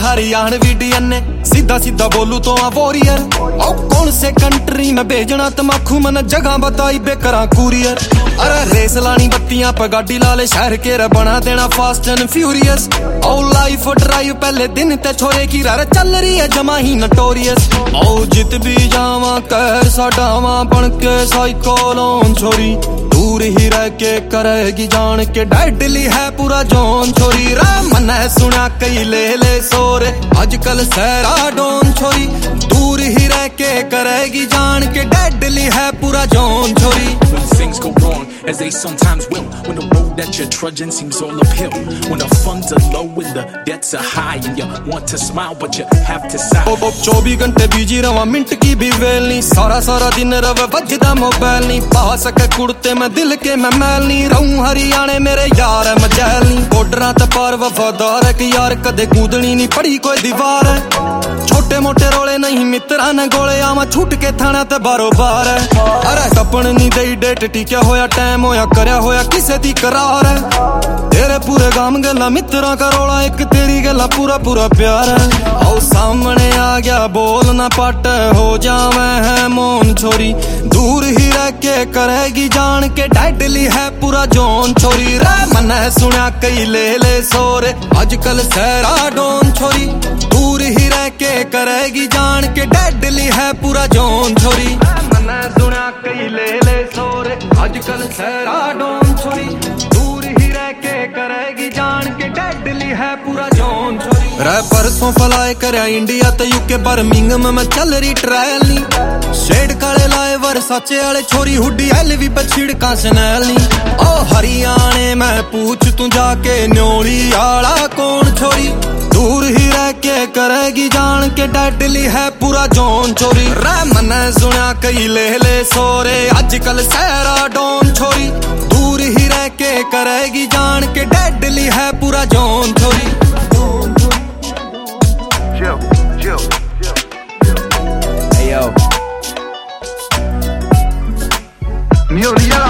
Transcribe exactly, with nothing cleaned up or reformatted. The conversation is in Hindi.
हरियाण वीडियन ने सीधा सीधा बोलू तो आ वॉरियर। ओ कौन से कंट्री में भेजना तमाखू मन जगह बताई बेकरा कुरियर। अरे रेस लानी बत्तियां पे गाड़ी लाले शहर के रे बना देना फास्ट एंड फ्यूरियस। ओ लाइफ ड्राइव पहले दिन ते छोरे की रे चल रही है जमा ही नटोरियस। ओ जित भी जावा कर साडावा बन के साइकोलोन छोरी दूर ही रह के करेगी जान के डेडली है पूरा जोन छोरी। रा मन सुना कई ले ले सोरे आजकल सहरा डोन छोरी दूर ही रह के करेगी जान के डेडली है पूरा जोन छोरी। Things go wrong as they sometimes will, when the road that you're trudging seems all uphill, when the funds are low and the debts are high and you want to smile but you have to sigh। ओ ओ चौबीस घंटे बिजी रवा मिनट की भी वेल नहीं, सारा सारा दिन रवे बजदा मोबाइल नहीं। पा सके कुड़ते में दिल के मैं मैल नहीं, रहूं हरियाणे मेरे यार है मजैल नहीं। बॉर्डरां ते पार वफादार है कि यार कदे कूदनी नहीं पड़ी कोई दीवार है। छोटे मोटे रोले नहीं मित्रां ने गोले आवा छूट के थाना ते बारो बार है। अरे टपन नहीं दई डेट टिक्या होया टाइम होया करया होया किसे दी करार है। तेरे पूरे गाम गला मित्रां का रोला एक तेरी गला पूरा पूरा प्यार है। आओ सामने आ गया बोल ना पट हो जावे है मोन छोरी दूर ही रह के करेगी जान के डेडली है पूरा जोन छोरी। रे मन सुना कई ले ले सोरे आजकल सहरा डोन छोरी दूर ही रह के करेगी जान के डेडली है पूरा जोन छोरी। मन सुना कई ले ले सोरे आजकल सहरा डोन छोरी दूर ही रह के करेगी जान के डेडली है पूरा जोन छोरी। रे परसों फलाए करया इंडिया ते यूके बर्मिंघम में चल रही ट्रायल नी। शेड काले लाए वर साचे वाले छोरी हुडी एलवी पे छिड़का सनैल नी। ओ हरियाणे में पूछ तू जाके न्योली आला कौन छोरी दूर ही रह के करेगी जान के डेडली है पूरा जोन छोरी। रे मन सुना कई ले ले सोरे आजकल सहरा डोन छोरी दूर ही रह के करेगी जान के डेडली है पूरा जोन छोरी। Hey yo, Muriel